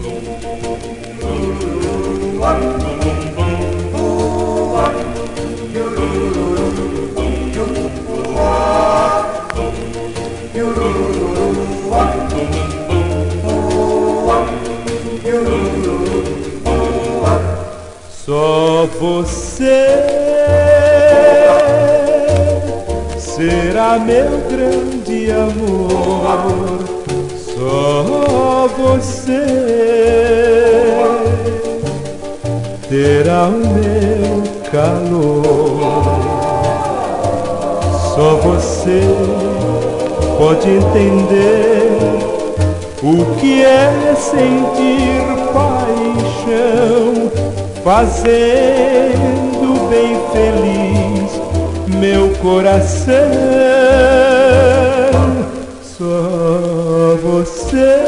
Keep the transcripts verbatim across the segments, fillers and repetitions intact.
Só você será meu grande amor, só você terá o meu calor, só você pode entender o que é sentir paixão, fazendo bem feliz meu coração. Só você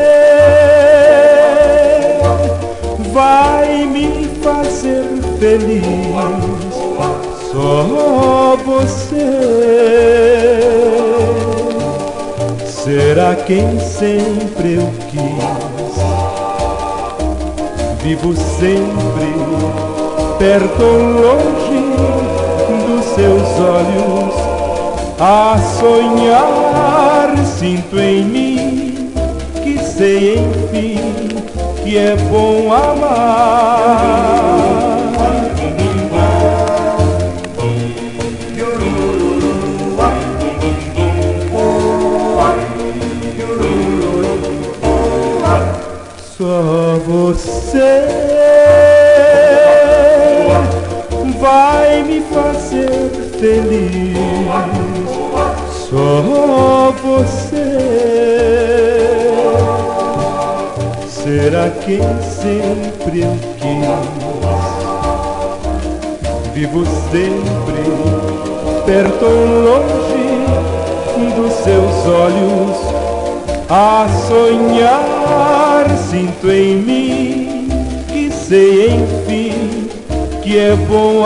vai me fazer feliz, só você será quem sempre eu quis. Vivo sempre perto ou longe dos seus olhos, a sonhar sinto em mim que sei enfim que é bom amar. Só você vai me fazer feliz, só você será quem sempre eu quis. Vivo sempre perto ou longe dos seus olhos, a sonhar sinto em mim que sei enfim que é bom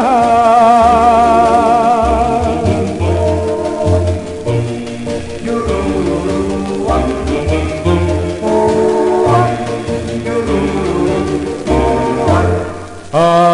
amar. Ah,